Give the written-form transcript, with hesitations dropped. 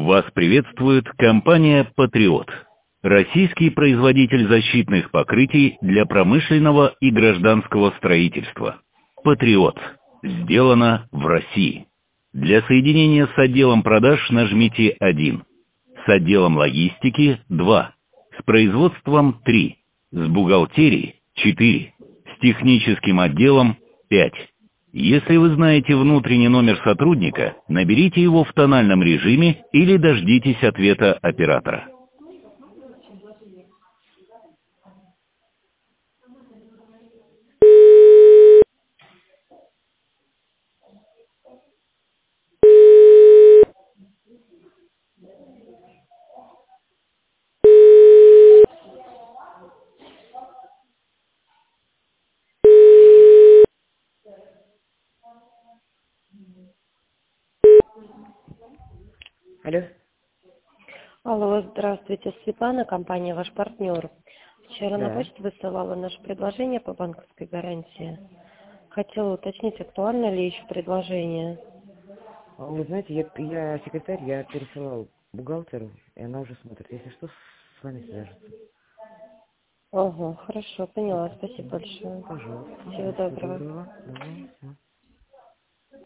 Вас приветствует компания «Патриот». Российский производитель защитных покрытий для промышленного и гражданского строительства. «Патриот». Сделано в России. Для соединения с отделом продаж нажмите 1. С отделом логистики 2. С производством 3. С бухгалтерией 4. С техническим отделом 5. Если вы знаете внутренний номер сотрудника, наберите его в тональном режиме или дождитесь ответа оператора. Алло. Алло, здравствуйте, Светлана, компания «Ваш партнер». Вчера на Да. почту высылала наше предложение по банковской гарантии. Хотела уточнить, актуально ли еще предложение. Вы знаете, я секретарь, я пересылал бухгалтеру, и она уже смотрит. Если что, с вами свяжется. Ага, хорошо, поняла, спасибо большое. Пожалуйста. Всего Всего доброго. доброго. Давай, всё.